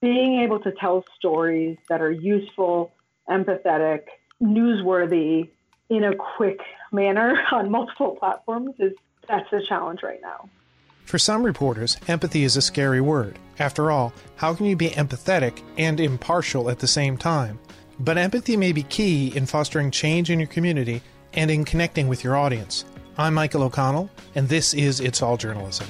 being able to tell stories that are useful, empathetic, newsworthy in a quick manner on multiple platforms that's the challenge right now. For some reporters, empathy is a scary word. After all, how can you be empathetic and impartial at the same time? But empathy may be key in fostering change in your community and in connecting with your audience. I'm Michael O'Connell, and this is It's All Journalism.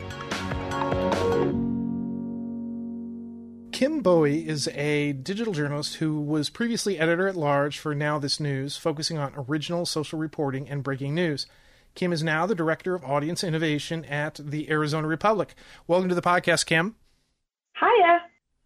Kim Bowie is a digital journalist who was previously editor-at-large for Now This News, focusing on original social reporting and breaking news. Kim is now the Director of Audience Innovation at the Arizona Republic. Welcome to the podcast, Kim. Hiya.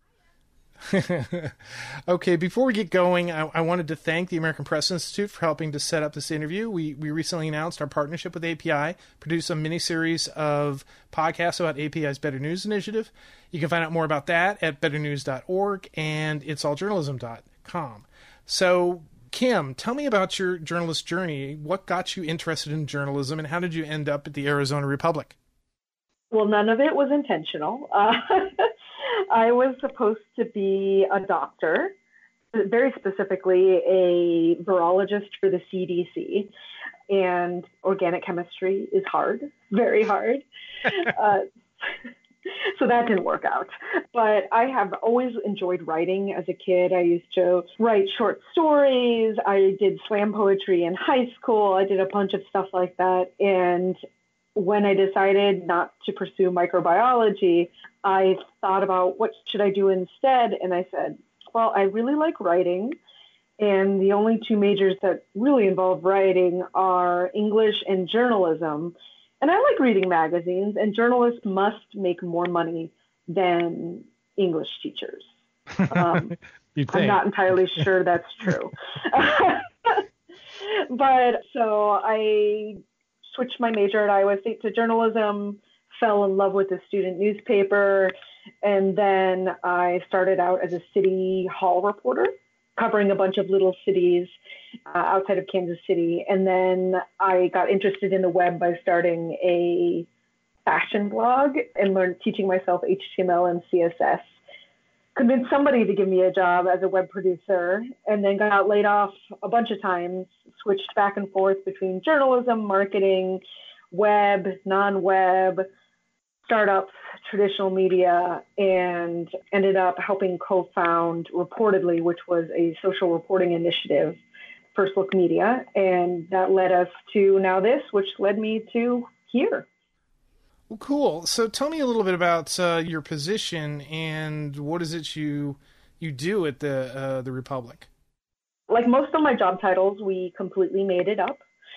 Okay, before we get going, I wanted to thank the American Press Institute for helping to set up this interview. We recently announced our partnership with API, produced a mini-series of podcasts about API's Better News initiative. You can find out more about that at betternews.org and itsalljournalism.com. So, Kim, tell me about your journalist journey. What got you interested in journalism, and how did you end up at the Arizona Republic? Well, none of it was intentional. I was supposed to be a doctor, very specifically a virologist for the CDC, and organic chemistry is hard, very hard. So that didn't work out. But I have always enjoyed writing as a kid. I used to write short stories. I did slam poetry in high school. I did a bunch of stuff like that. And when I decided not to pursue microbiology, I thought about what should I do instead. And I said, well, I really like writing. And the only two majors that really involve writing are English and journalism. And I like reading magazines, and journalists must make more money than English teachers. I'm not entirely sure that's true. But so I switched my major at Iowa State to journalism, fell in love with the student newspaper, and then I started out as a city hall reporter, covering a bunch of little cities outside of Kansas City. And then I got interested in the web by starting a fashion blog and teaching myself HTML and CSS. Convinced somebody to give me a job as a web producer, and then got laid off a bunch of times, switched back and forth between journalism, marketing, web, non-web, startups, traditional media, and ended up helping co-found Reportedly, which was a social reporting initiative, First Look Media. And that led us to Now This, which led me to here. Well, cool. So tell me a little bit about your position and what is it you do at the Republic? Like most of my job titles, we completely made it up.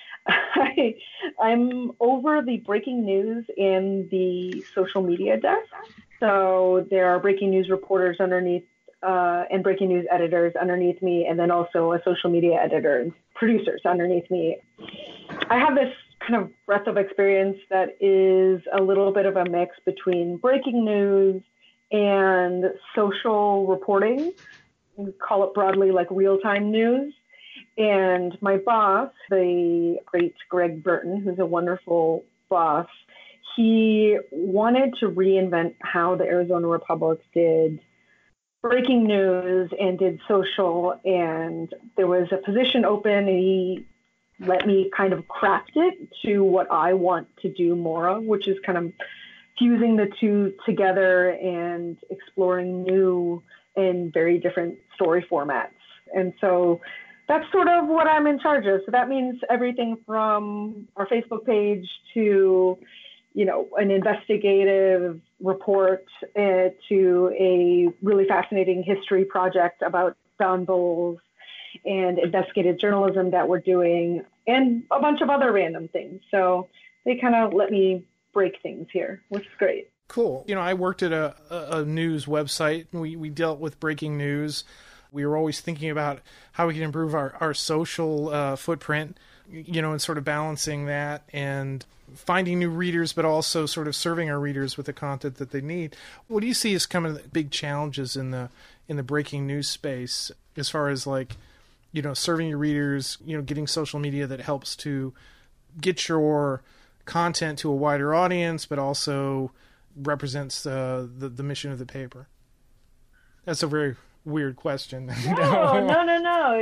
I'm over the breaking news and the social media desk. So there are breaking news reporters underneath and breaking news editors underneath me, and then also a social media editor and producers underneath me. I have this kind of breadth of experience that is a little bit of a mix between breaking news and social reporting. We call it broadly like real-time news. And my boss, the great Greg Burton, who's a wonderful boss, he wanted to reinvent how the Arizona Republic did breaking news and did social. And there was a position open, and he let me kind of craft it to what I want to do more of, which is kind of fusing the two together and exploring new and very different story formats. And so that's sort of what I'm in charge of. So that means everything from our Facebook page to, an investigative report to a really fascinating history project about brown bulls and investigative journalism that we're doing, and a bunch of other random things. So they kind of let me break things here, which is great. Cool. I worked at a news website, and we dealt with breaking news. We were always thinking about how we can improve our social footprint, and sort of balancing that and finding new readers, but also sort of serving our readers with the content that they need. What do you see as kind of the big challenges in the breaking news space as far as serving your readers, getting social media that helps to get your content to a wider audience, but also represents the mission of the paper? That's a very weird question. No.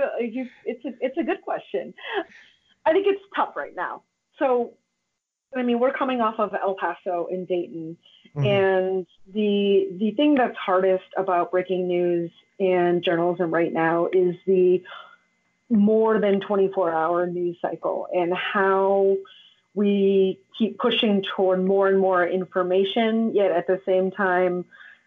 It's a good question. I think it's tough right now. So, I mean, we're coming off of El Paso and Dayton, Mhm. and the thing that's hardest about breaking news and journalism right now is the more than 24-hour news cycle and how we keep pushing toward more and more information, yet at the same time,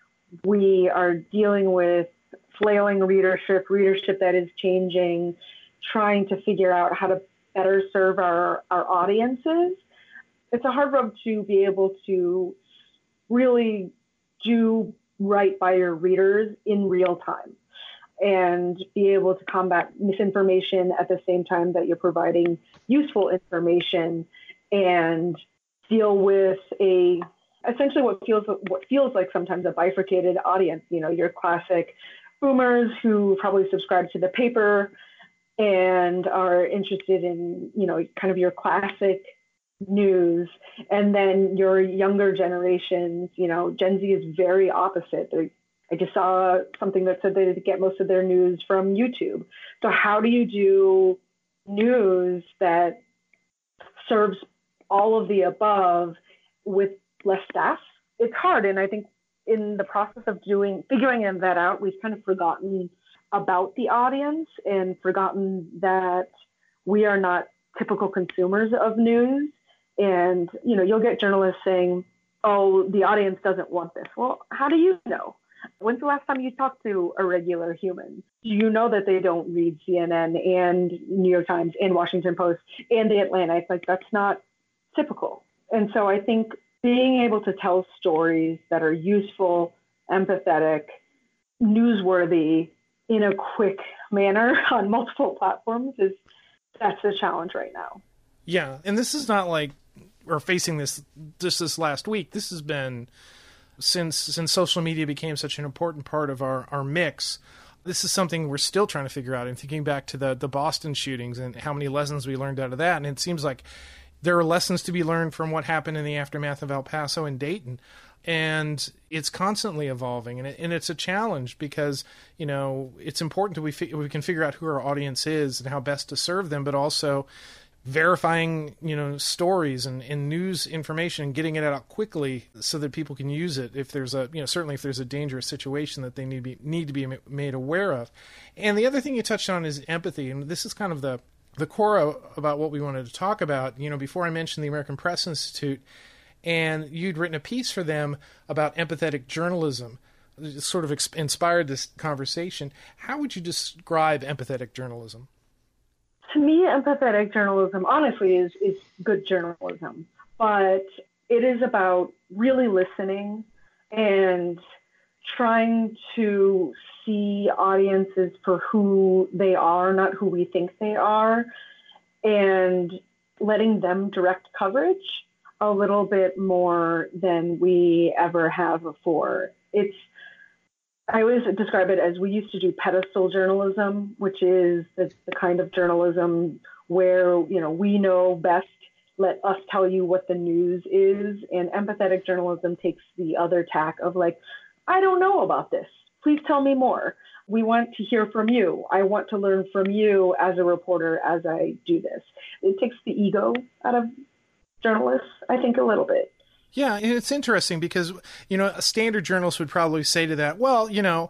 we are dealing with flailing readership that is changing, trying to figure out how to better serve our audiences. It's a hard road to be able to really do right by your readers in real time and be able to combat misinformation at the same time that you're providing useful information and deal with a essentially what feels like sometimes a bifurcated audience. You know, your classic boomers who probably subscribe to the paper and are interested in, you know, kind of your classic news, and then your younger generations, you know, Gen Z is very opposite. I just saw something that said they get most of their news from YouTube. So how do you do news that serves all of the above with less staff? It's hard, and I think in the process of figuring that out, we've kind of forgotten about the audience and forgotten that we are not typical consumers of news. And, you know, you'll get journalists saying, oh, the audience doesn't want this. Well, how do you know? When's the last time you talked to a regular human? Do you know that they don't read CNN and New York Times and Washington Post and the Atlantic? Like, that's not typical. And so I think being able to tell stories that are useful, empathetic, newsworthy in a quick manner on multiple platforms that's the challenge right now. Yeah, and this is not like we're facing this just this last week. This has been since social media became such an important part of our mix. This is something we're still trying to figure out. And thinking back to the Boston shootings and how many lessons we learned out of that, and it seems like there are lessons to be learned from what happened in the aftermath of El Paso and Dayton. And it's constantly evolving, and it's a challenge because, you know, it's important that we can figure out who our audience is and how best to serve them, but also verifying, you know, stories and news information and getting it out quickly so that people can use it if there's a, you know, certainly if there's a dangerous situation that they need to be made aware of. And the other thing you touched on is empathy, and this is kind of the core about what we wanted to talk about. You know, before I mentioned the American Press Institute, and you'd written a piece for them about empathetic journalism. It sort of inspired this conversation. How would you describe empathetic journalism? To me, empathetic journalism, honestly, is good journalism. But it is about really listening and trying to see audiences for who they are, not who we think they are, and letting them direct coverage a little bit more than we ever have before. I always describe it as we used to do pedestal journalism, which is the kind of journalism where, you know, we know best, let us tell you what the news is. And empathetic journalism takes the other tack of like, I don't know about this. Please tell me more. We want to hear from you. I want to learn from you as a reporter as I do this. It takes the ego out of journalists, I think, a little bit. Yeah, and it's interesting because, you know, a standard journalist would probably say to that, well,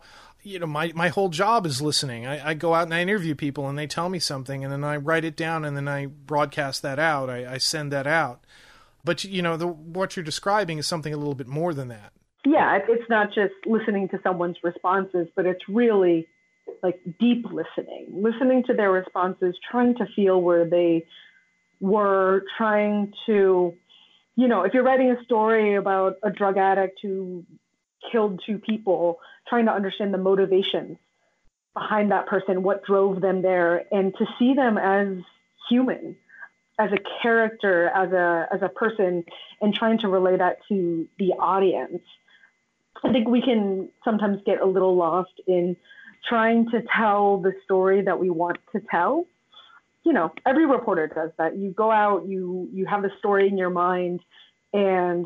my whole job is listening. I go out and I interview people and they tell me something and then I write it down and then I broadcast that out. I send that out. But, you know, what you're describing is something a little bit more than that. Yeah, it's not just listening to someone's responses, but it's really like deep listening to their responses, trying to feel where they were, trying to, you know, if you're writing a story about a drug addict who killed two people, trying to understand the motivations behind that person, what drove them there, and to see them as human, as a character, as a person, and trying to relay that to the audience. I think we can sometimes get a little lost in trying to tell the story that we want to tell. You know, every reporter does that. You go out, you have the story in your mind, and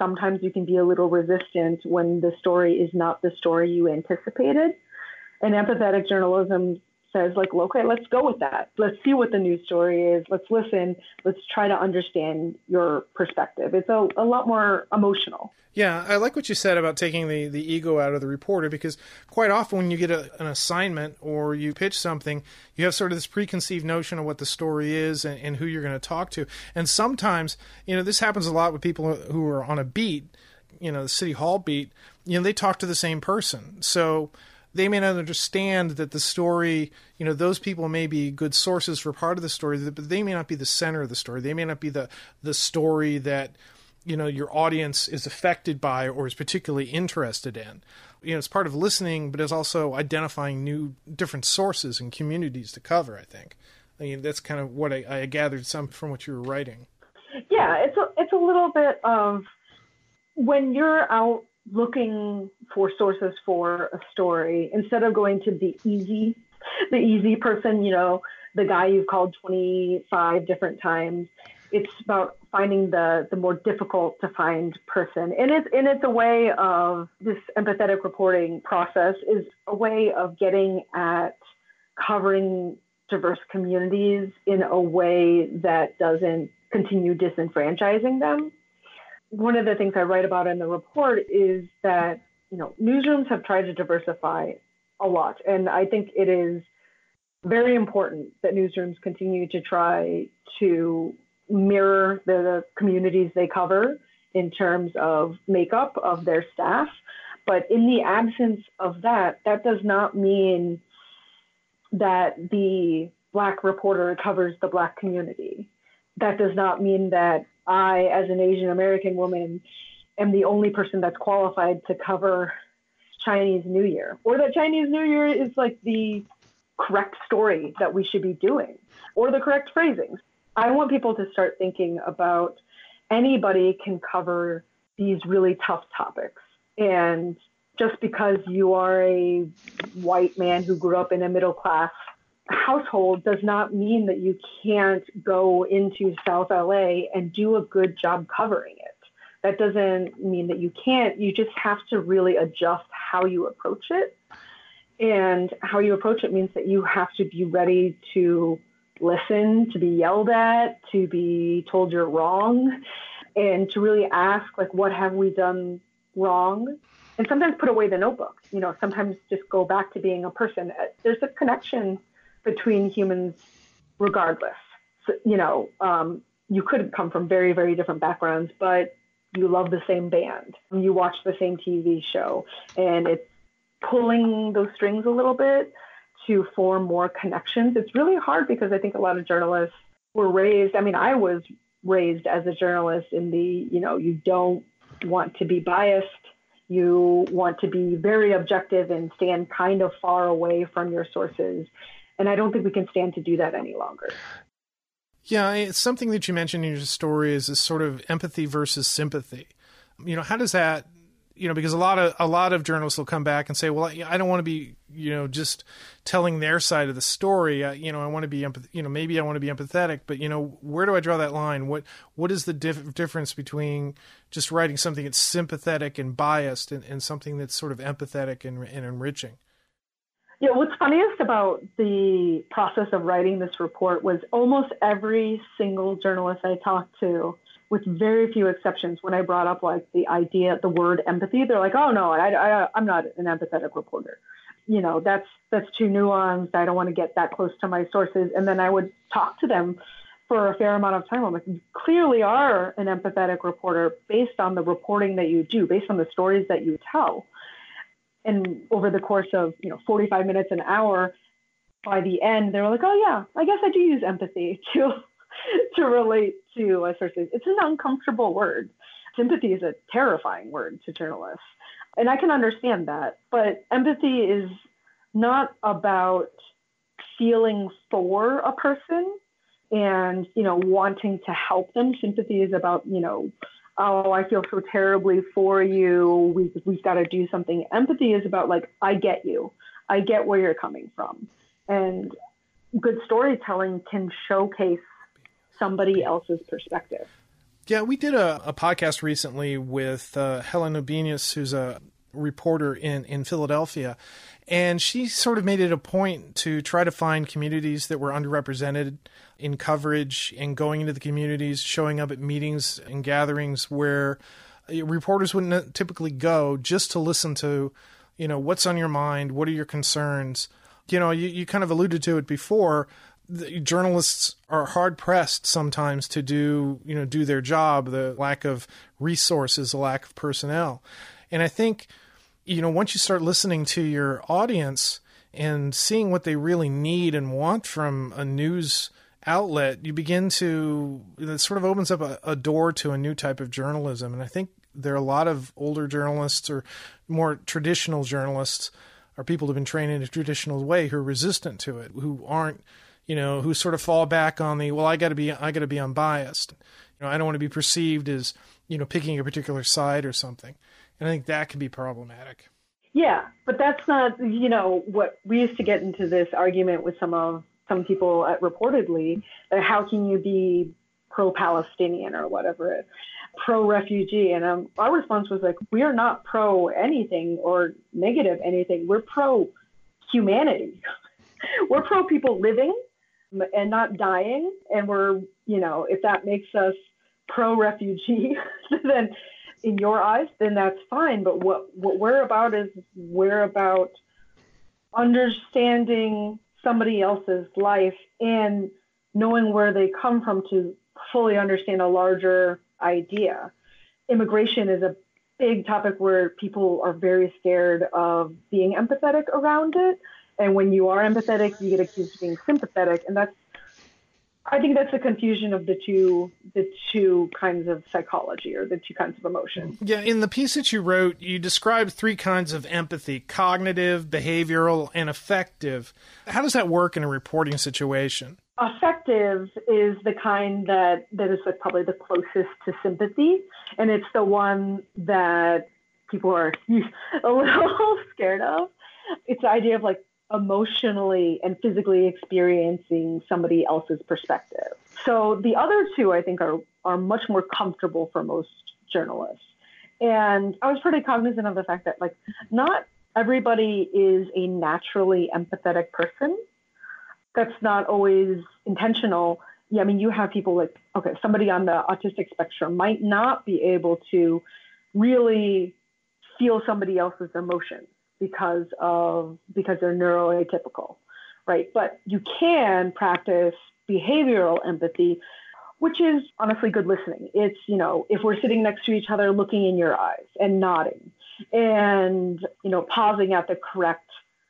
sometimes you can be a little resistant when the story is not the story you anticipated. And empathetic journalism says, like, okay, let's go with that. Let's see what the news story is. Let's listen. Let's try to understand your perspective. It's a lot more emotional. Yeah, I like what you said about taking the ego out of the reporter, because quite often when you get an assignment or you pitch something, you have sort of this preconceived notion of what the story is and who you're going to talk to. And sometimes, this happens a lot with people who are on a beat, the city hall beat, they talk to the same person. So they may not understand that the story, those people may be good sources for part of the story, but they may not be the center of the story. They may not be the story that your audience is affected by or is particularly interested in. It's part of listening, but it's also identifying different sources and communities to cover, I think. That's kind of what I gathered some from what you were writing. Yeah, it's a little bit of when you're out looking for sources for a story, instead of going to the easy person, the guy you've called 25 different times, it's about finding the more difficult to find person. And it's a way of, this empathetic reporting process is a way of getting at covering diverse communities in a way that doesn't continue disenfranchising them. One of the things I write about in the report is that, newsrooms have tried to diversify a lot. And I think it is very important that newsrooms continue to try to mirror the communities they cover in terms of makeup of their staff. But in the absence of that does not mean that the Black reporter covers the Black community. That does not mean that I, as an Asian American woman, am the only person that's qualified to cover Chinese New Year, or that Chinese New Year is like the correct story that we should be doing, or the correct phrasing. I want people to start thinking about anybody can cover these really tough topics. And just because you are a white man who grew up in a middle class household does not mean that you can't go into South LA and do a good job covering it. That doesn't mean that you can't. You just have to really adjust how you approach it. And how you approach it means that you have to be ready to listen, to be yelled at, to be told you're wrong, and to really ask, like, what have we done wrong? And sometimes put away the notebook. Sometimes just go back to being a person. There's a connection between humans regardless. So, you could come from very, very different backgrounds, but you love the same band. You watch the same TV show, and it's pulling those strings a little bit to form more connections. It's really hard because I think a lot of journalists were raised. I was raised as a journalist in the, you don't want to be biased. You want to be very objective and stand kind of far away from your sources. And I don't think we can stand to do that any longer. Yeah, it's something that you mentioned in your story is this sort of empathy versus sympathy. How does that, because a lot of journalists will come back and say, well, I don't want to be, just telling their side of the story. I want to be, maybe I want to be empathetic, but, where do I draw that line? What is the difference between just writing something that's sympathetic and biased and something that's sort of empathetic and enriching? Yeah, what's funniest about the process of writing this report was almost every single journalist I talked to, with very few exceptions, when I brought up like the word empathy, they're like, oh no, I'm not an empathetic reporter. That's too nuanced. I don't want to get that close to my sources. And then I would talk to them for a fair amount of time. I'm like, you clearly are an empathetic reporter based on the reporting that you do, based on the stories that you tell. And over the course of 45 minutes, an hour, by the end, they were like, oh yeah, I guess I do use empathy to relate to sources. It's an uncomfortable word. Sympathy is a terrifying word to journalists. And I can understand that. But empathy is not about feeling for a person and, wanting to help them. Sympathy is about, oh, I feel so terribly for you. We've got to do something. Empathy is about like, I get you. I get where you're coming from. And good storytelling can showcase somebody else's perspective. Yeah, we did a podcast recently with Helen Obenius, who's a reporter in Philadelphia, and she sort of made it a point to try to find communities that were underrepresented in coverage and going into the communities, showing up at meetings and gatherings where reporters wouldn't typically go, just to listen to, what's on your mind, what are your concerns. You kind of alluded to it before. The journalists are hard pressed sometimes to do their job, the lack of resources, the lack of personnel. And I think, once you start listening to your audience and seeing what they really need and want from a news outlet, you begin to, it sort of opens up a door to a new type of journalism. And I think there are a lot of older journalists or more traditional journalists, or people who've been trained in a traditional way, who are resistant to it, who aren't, who sort of fall back on I got to be unbiased. I don't want to be perceived as, picking a particular side or something. And I think that can be problematic. Yeah, but that's not, what we used to get into this argument with some people at Reportedly, that how can you be pro-Palestinian or whatever, pro-refugee? And our response was like, we are not pro anything or negative anything. We're pro-humanity. We're pro people living and not dying. And we're, if that makes us pro-refugee, then in your eyes, then that's fine. But what we're about is we're about understanding somebody else's life and knowing where they come from to fully understand a larger idea. Immigration is a big topic where people are very scared of being empathetic around it. And when you are empathetic, you get accused of being sympathetic. And I think that's the confusion of the two kinds of psychology, or the two kinds of emotion. Yeah, in the piece that you wrote, you described 3 kinds of empathy: cognitive, behavioral, and affective. How does that work in a reporting situation? Affective is the kind that is like probably the closest to sympathy, and it's the one that people are a little scared of. It's the idea of like emotionally and physically experiencing somebody else's perspective. So the other two, I think, are much more comfortable for most journalists. And I was pretty cognizant of the fact that, like, not everybody is a naturally empathetic person. That's not always intentional. Yeah, I mean, you have people like, okay, somebody on the autistic spectrum might not be able to really feel somebody else's emotions because they're neuroatypical, right? But you can practice behavioral empathy, which is honestly good listening. It's, if we're sitting next to each other, looking in your eyes and nodding and, pausing at the correct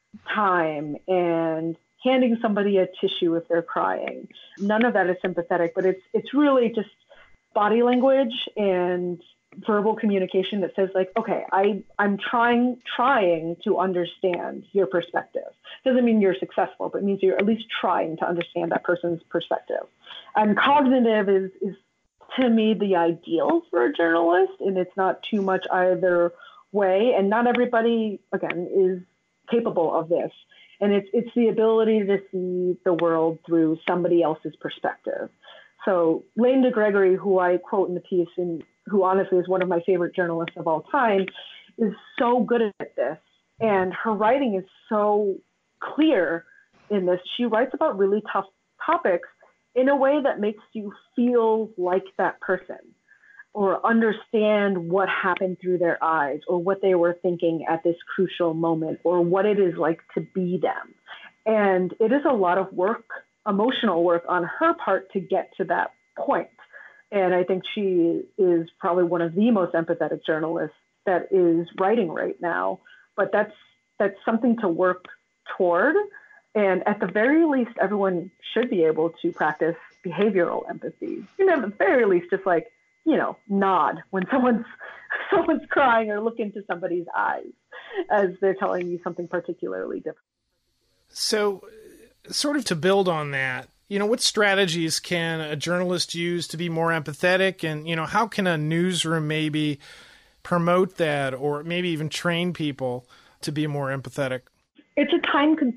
time and handing somebody a tissue if they're crying. None of that is sympathetic, but it's really just body language and verbal communication that says, like, okay, I'm trying to understand your perspective. Doesn't mean you're successful, but it means you're at least trying to understand that person's perspective. And cognitive is to me the ideal for a journalist, and it's not too much either way. And not everybody, again, is capable of this. And it's the ability to see the world through somebody else's perspective. So Lane DeGregory, who I quote in the piece, and who honestly is one of my favorite journalists of all time, is so good at this. And her writing is so clear in this. She writes about really tough topics in a way that makes you feel like that person, or understand what happened through their eyes, or what they were thinking at this crucial moment, or what it is like to be them. And it is a lot of work, emotional work on her part, to get to that point. And I think she is probably one of the most empathetic journalists that is writing right now. But that's something to work toward. And at the very least, everyone should be able to practice behavioral empathy. At the very least, just like, nod when someone's crying, or look into somebody's eyes as they're telling you something particularly different. So, sort of to build on that, what strategies can a journalist use to be more empathetic? And, how can a newsroom maybe promote that, or maybe even train people to be more empathetic? It's a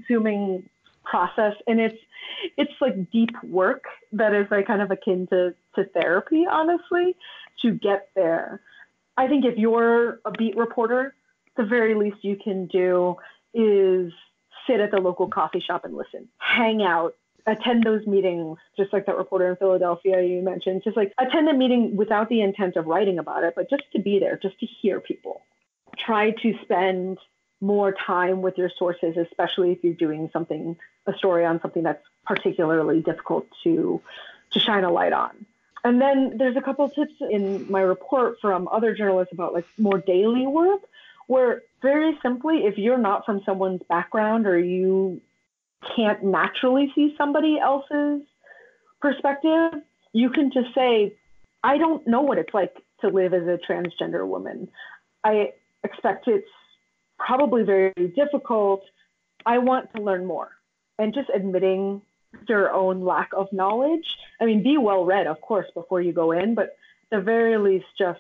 time-consuming process, and it's like deep work that is like kind of akin to to therapy, honestly, to get there. I think if you're a beat reporter, the very least you can do is sit at the local coffee shop and listen, hang out, attend those meetings, just like that reporter in Philadelphia you mentioned, just like attend a meeting without the intent of writing about it, but just to be there, just to hear people. Try to spend more time with your sources, especially if you're doing a story on something that's particularly difficult to shine a light on. And then there's a couple of tips in my report from other journalists about like more daily work, where very simply, if you're not from someone's background or you can't naturally see somebody else's perspective, you can just say, I don't know what it's like to live as a transgender woman. I expect it's probably very difficult. I want to learn more. And just admitting your own lack of knowledge. I mean, be well read, of course, before you go in, but at the very least, just,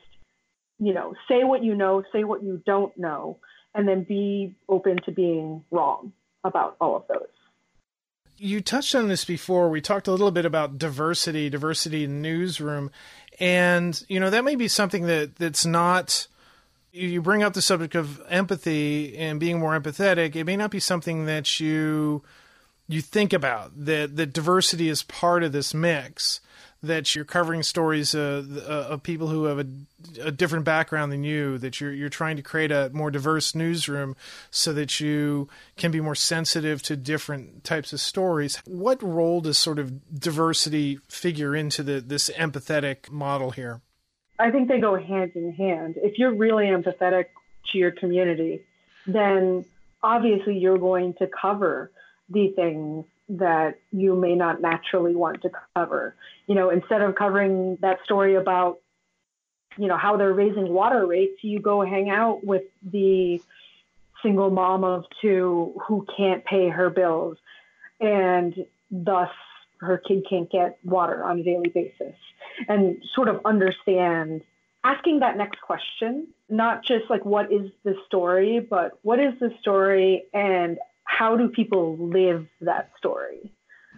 say what you know, say what you don't know, and then be open to being wrong about all of those. You touched on this before. We talked a little bit about diversity in the newsroom. And, that may be something that's not, you bring up the subject of empathy and being more empathetic. It may not be something that you think about, that diversity is part of this mix, that you're covering stories of people who have a different background than you, that you're trying to create a more diverse newsroom so that you can be more sensitive to different types of stories. What role does sort of diversity figure into this empathetic model here? I think they go hand in hand. If you're really empathetic to your community, then obviously you're going to cover the things that you may not naturally want to cover. Instead of covering that story about, how they're raising water rates, you go hang out with the single mom of two who can't pay her bills, and thus her kid can't get water on a daily basis, and sort of understand, asking that next question, not just like, what is the story, but what is the story and how do people live that story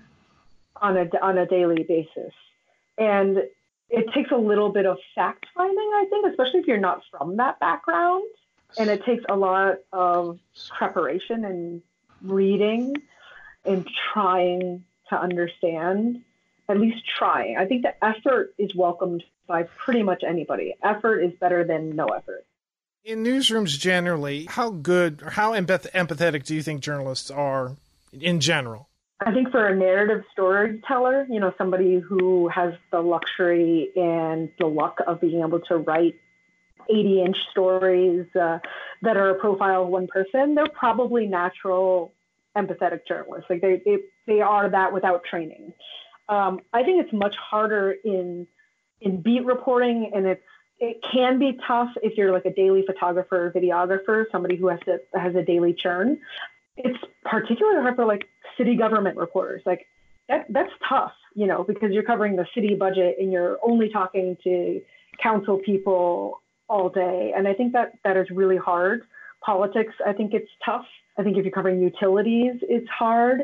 on a daily basis? And it takes a little bit of fact finding, I think, especially if you're not from that background. And it takes a lot of preparation and reading and trying to understand, at least trying. I think the effort is welcomed by pretty much anybody. Effort is better than no effort. In newsrooms generally, how good or how empathetic do you think journalists are in general? I think for a narrative storyteller, somebody who has the luxury and the luck of being able to write 80-inch stories that are a profile of one person, they're probably natural empathetic journalists. Like they are that without training. I think it's much harder in beat reporting, and it can be tough if you're like a daily photographer or videographer, somebody who has a daily churn. It's particularly hard for like city government reporters. Like that's tough, because you're covering the city budget and you're only talking to council people all day. And I think that is really hard. Politics, I think it's tough. I think if you're covering utilities, it's hard.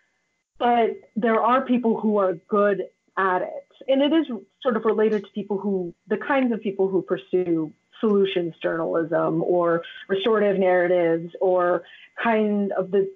But there are people who are good at it. And it is sort of related to the kinds of people who pursue solutions journalism or restorative narratives or kind of this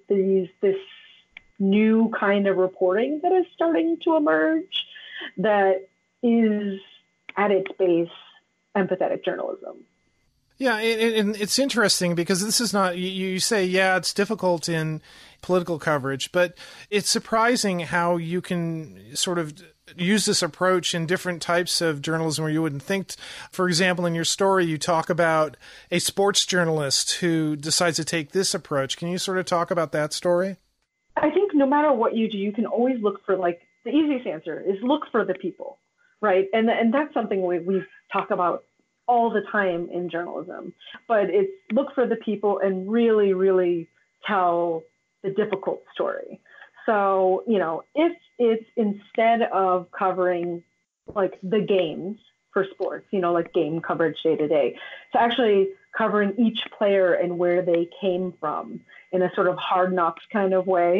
new kind of reporting that is starting to emerge that is at its base empathetic journalism. Yeah, and it's interesting because this is not, you say, it's difficult in political coverage, but it's surprising how you can sort of use this approach in different types of journalism where you wouldn't think. For example, in your story, you talk about a sports journalist who decides to take this approach. Can you sort of talk about that story? I think no matter what you do, you can always look for, like, the easiest answer is look for the people, right? And that's something we talk about all the time in journalism, but it's look for the people and really, really tell the difficult story. So, if it's instead of covering like the games for sports, like game coverage day to day, to actually covering each player and where they came from in a sort of Hard Knocks kind of way,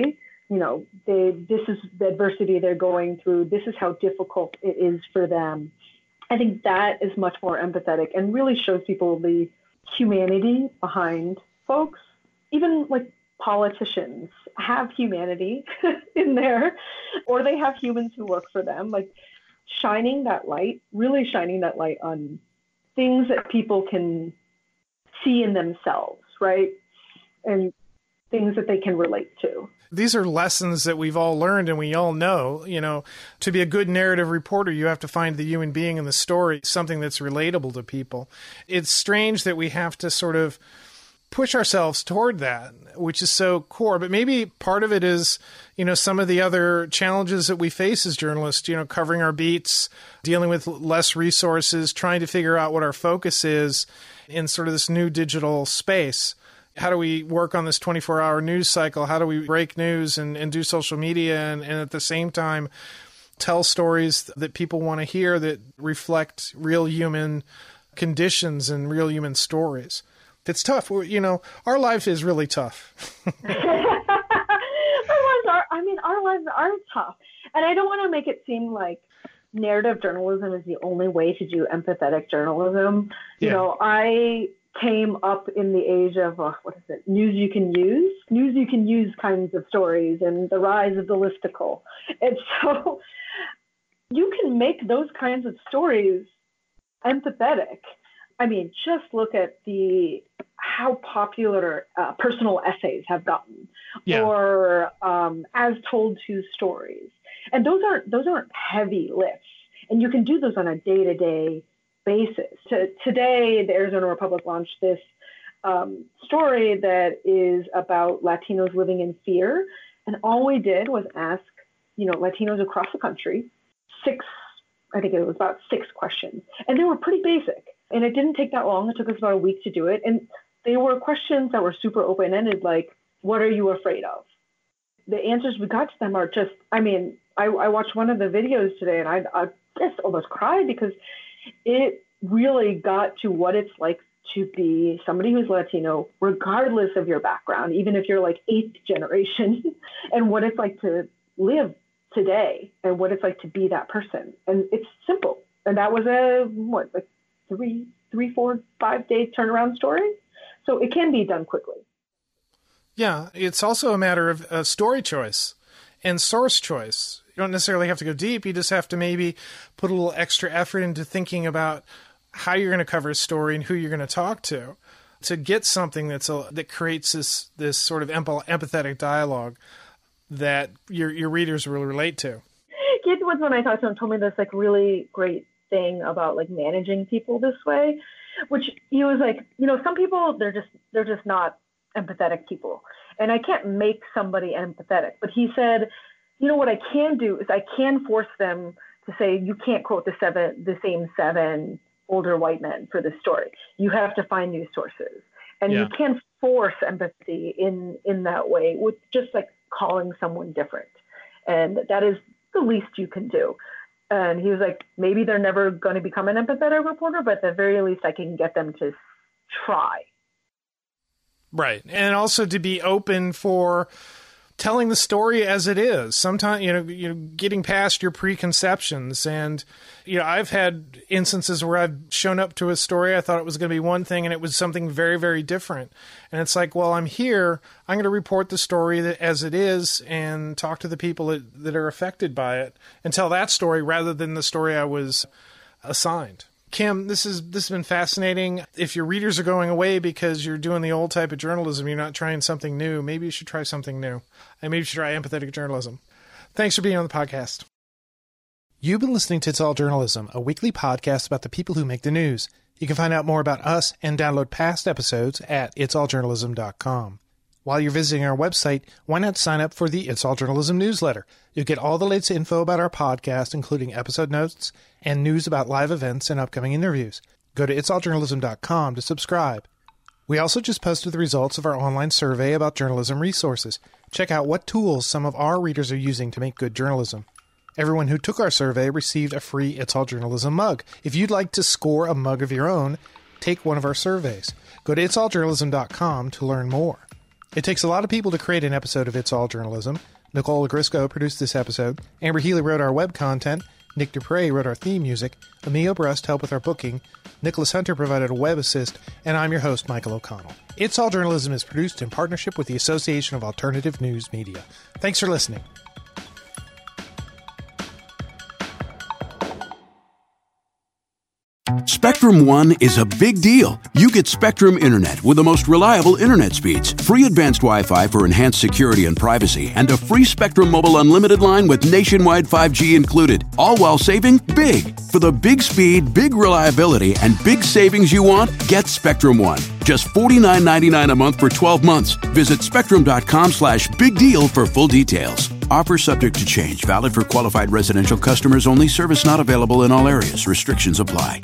this is the adversity they're going through. This is how difficult it is for them. I think that is much more empathetic and really shows people the humanity behind folks. Even like politicians have humanity in there, or they have humans who work for them, like really shining that light on things that people can see in themselves, right? And things that they can relate to. These are lessons that we've all learned and we all know. To be a good narrative reporter, you have to find the human being in the story, something that's relatable to people. It's strange that we have to sort of push ourselves toward that, which is so core. But maybe part of it is, some of the other challenges that we face as journalists, covering our beats, dealing with less resources, trying to figure out what our focus is in sort of this new digital space. How do we work on this 24-hour news cycle? How do we break news and do social media and at the same time tell stories that people want to hear that reflect real human conditions and real human stories? It's tough. Our life is really tough. Our lives are tough. And I don't want to make it seem like narrative journalism is the only way to do empathetic journalism. Yeah. I came up in the age of, news you can use kinds of stories and the rise of the listicle. And so you can make those kinds of stories empathetic. Just look at how popular personal essays have gotten, or as told to stories. And those aren't heavy lifts. And you can do those on a day-to-day basis. Today, the Arizona Republic launched this story that is about Latinos living in fear. And all we did was ask, Latinos across the country, about six questions. And they were pretty basic. And it didn't take that long. It took us about a week to do it. And they were questions that were super open-ended, like, what are you afraid of? The answers we got to them are just, I watched one of the videos today and I just almost cried because it really got to what it's like to be somebody who's Latino, regardless of your background, even if you're like 8th generation, and what it's like to live today and what it's like to be that person. And it's simple. And that was a, 3, 4, 5 day turnaround story. So it can be done quickly. Yeah, it's also a matter of story choice and source choice. You don't necessarily have to go deep. You just have to maybe put a little extra effort into thinking about how you're going to cover a story and who you're going to talk to get something that creates this sort of empathetic dialogue that your readers will relate to. Keith Woods, when I talked to him, told me this really great thing about managing people this way, which he was like, some people they're just not empathetic people, and I can't make somebody empathetic. But he said, what I can do is I can force them to say, you can't quote the same 7 older white men for this story. You have to find new sources, and you can't force empathy in that way with just calling someone different, and that is the least you can do. And he was like, maybe they're never going to become an empathetic reporter, but at the very least, I can get them to try. Right. And also to be open for telling the story as it is. Sometimes, getting past your preconceptions. And, I've had instances where I've shown up to a story. I thought it was going to be one thing and it was something very, very different. And it's like, well, I'm here. I'm going to report the story as it is and talk to the people that are affected by it and tell that story rather than the story I was assigned. Kim, this has been fascinating. If your readers are going away because you're doing the old type of journalism, you're not trying something new, maybe you should try something new. And maybe you should try empathetic journalism. Thanks for being on the podcast. You've been listening to It's All Journalism, a weekly podcast about the people who make the news. You can find out more about us and download past episodes at itsalljournalism.com. While you're visiting our website, why not sign up for the It's All Journalism newsletter? You'll get all the latest info about our podcast, including episode notes and news about live events and upcoming interviews. Go to itsalljournalism.com to subscribe. We also just posted the results of our online survey about journalism resources. Check out what tools some of our readers are using to make good journalism. Everyone who took our survey received a free It's All Journalism mug. If you'd like to score a mug of your own, take one of our surveys. Go to itsalljournalism.com to learn more. It takes a lot of people to create an episode of It's All Journalism. Nicole Grisco produced this episode. Amber Healy wrote our web content. Nick Dupre wrote our theme music. Emil Brust helped with our booking. Nicholas Hunter provided a web assist. And I'm your host, Michael O'Connell. It's All Journalism is produced in partnership with the Association of Alternative News Media. Thanks for listening. Spectrum One is a big deal. You get Spectrum Internet with the most reliable internet speeds, free advanced Wi-Fi for enhanced security and privacy, and a free Spectrum Mobile Unlimited line with nationwide 5G included, all while saving big. For the big speed, big reliability, and big savings you want, get Spectrum One. Just $49.99 a month for 12 months. Visit spectrum.com/big deal for full details. Offer subject to change. Valid for qualified residential customers only. Service not available in all areas. Restrictions apply.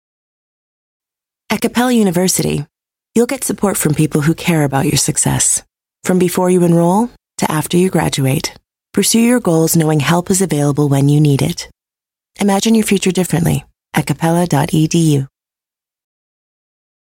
At Capella University, you'll get support from people who care about your success. From before you enroll to after you graduate, pursue your goals knowing help is available when you need it. Imagine your future differently at capella.edu.